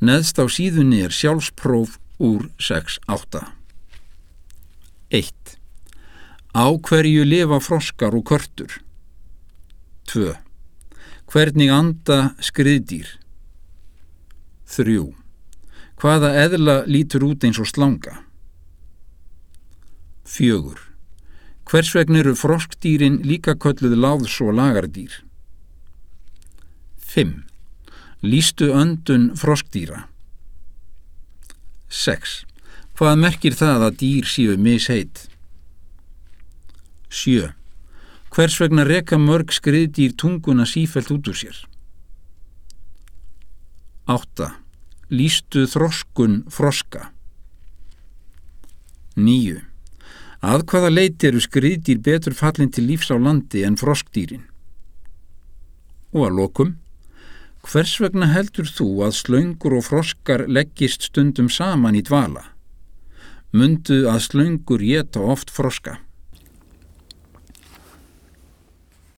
Neðst á síðunni sjálfspróf úr 6-8. 1. Á hverju lifa froskar og körtur? 2. Hvernig anda skriðdýr? 3. Hvaða eðla lítur út eins og slanga? 4. Hvers vegna eru froskdýrin líka kölluð láðs- og lagardýr? 5. Lýstu öndun froskdýra. 6. Hvað merkir það að dýr séu misheit? 7. Hvers vegna reka mörg skriðdýr tunguna sífellt út úr sér? 8. Lýstu þroskun froska. 9. Að hvaða leyti eru skriðdýr betur fallin til lífs á landi en froskdýrin? Og að lokum, hvers vegna heldur þú að slöngur og froskar leggist stundum saman í dvala? Mundu að slöngur éta oft froska.